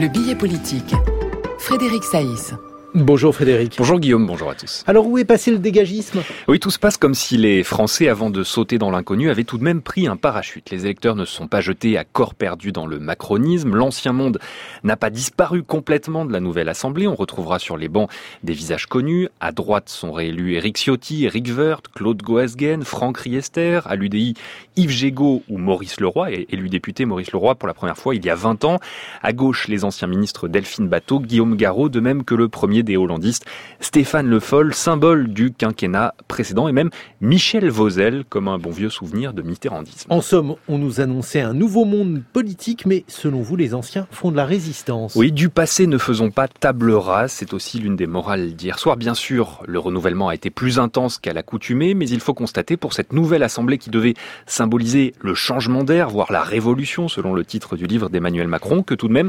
Le billet politique. Frédéric Saïs. Bonjour Frédéric. Bonjour Guillaume, bonjour à tous. Alors où est passé le dégagisme ? Oui, tout se passe comme si les Français, avant de sauter dans l'inconnu, avaient tout de même pris un parachute. Les électeurs ne se sont pas jetés à corps perdu dans le macronisme. L'ancien monde n'a pas disparu complètement de la nouvelle Assemblée. On retrouvera sur les bancs des visages connus. À droite sont réélus Éric Ciotti, Éric Woerth, Claude Goasguen, Franck Riester. À l'UDI, Yves Jégo ou Maurice Leroy, élu député Maurice Leroy pour la première fois il y a 20 ans. À gauche, les anciens ministres Delphine Batho, Guillaume Garot, de même que le premier des hollandistes, Stéphane Le Foll, symbole du quinquennat précédent, et même Michel Vauzel, comme un bon vieux souvenir de mitterrandisme. En somme, on nous annonçait un nouveau monde politique, mais selon vous, les anciens font de la résistance. Oui, du passé ne faisons pas table rase, c'est aussi l'une des morales d'hier soir. Bien sûr, le renouvellement a été plus intense qu'à l'accoutumée, mais il faut constater pour cette nouvelle assemblée qui devait symboliser le changement d'air, voire la révolution, selon le titre du livre d'Emmanuel Macron, que tout de même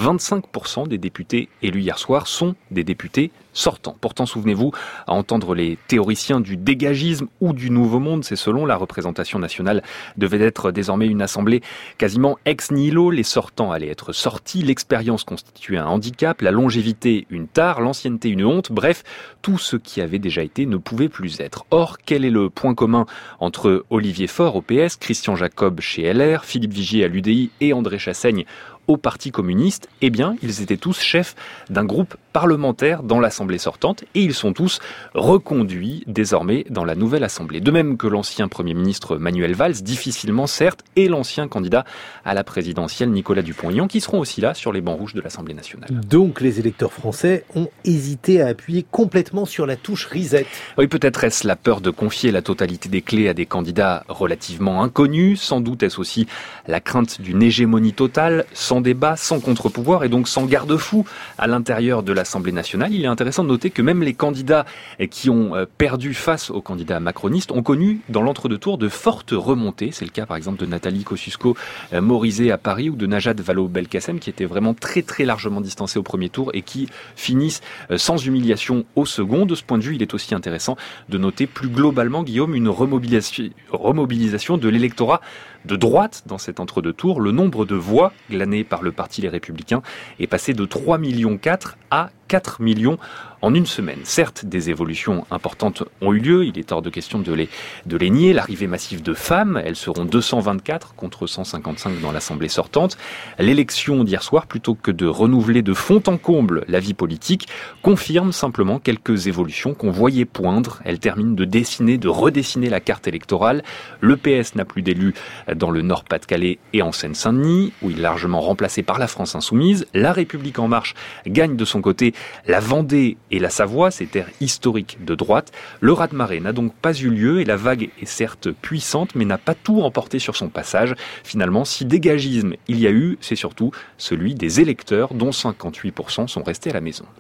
25% des députés élus hier soir sont des députés sortants. Pourtant, souvenez-vous, à entendre les théoriciens du dégagisme ou du nouveau monde, c'est selon la représentation nationale, devait être désormais une assemblée quasiment ex nihilo. Les sortants allaient être sortis, l'expérience constituait un handicap, la longévité une tare, l'ancienneté une honte, bref, tout ce qui avait déjà été ne pouvait plus être. Or, quel est le point commun entre Olivier Faure au PS, Christian Jacob chez LR, Philippe Vigier à l'UDI et André Chassaigne au Parti communiste? Eh bien, ils étaient tous chefs d'un groupe parlementaire dans l'Assemblée sortante et ils sont tous reconduits désormais dans la nouvelle Assemblée. De même que l'ancien Premier ministre Manuel Valls, difficilement certes, et l'ancien candidat à la présidentielle Nicolas Dupont-Aignan qui seront aussi là sur les bancs rouges de l'Assemblée nationale. Donc les électeurs français ont hésité à appuyer complètement sur la touche reset. Oui, peut-être est-ce la peur de confier la totalité des clés à des candidats relativement inconnus, sans doute est-ce aussi la crainte d'une hégémonie totale, sans débat, sans contre-pouvoir et donc sans garde-fou à l'intérieur de l'Assemblée nationale. Il est intéressant de noter que même les candidats qui ont perdu face aux candidats macronistes ont connu dans l'entre-deux-tours de fortes remontées. C'est le cas par exemple de Nathalie Kosciusko-Morizet à Paris ou de Najat Vallaud-Belkacem qui étaient vraiment très très largement distancés au premier tour et qui finissent sans humiliation au second. De ce point de vue, il est aussi intéressant de noter plus globalement, Guillaume, une remobilisation de l'électorat de droite dans cet entre-deux-tours. Le nombre de voix glanées par le Parti Les Républicains est passé de 3,4 millions à 4 millions en une semaine. Certes, des évolutions importantes ont eu lieu, il est hors de question de les nier. L'arrivée massive de femmes, elles seront 224 contre 155 dans l'Assemblée sortante. L'élection d'hier soir, plutôt que de renouveler de fond en comble la vie politique, confirme simplement quelques évolutions qu'on voyait poindre. Elle termine de redessiner la carte électorale. Le PS n'a plus d'élus dans le Nord-Pas-de-Calais et en Seine-Saint-Denis, où il est largement remplacé par la France Insoumise. La République En Marche gagne de son côté la Vendée et la Savoie, ces terres historiques de droite. Le raz-de-marée n'a donc pas eu lieu et la vague est certes puissante, mais n'a pas tout emporté sur son passage. Finalement, si dégagisme il y a eu, c'est surtout celui des électeurs, dont 58% sont restés à la maison.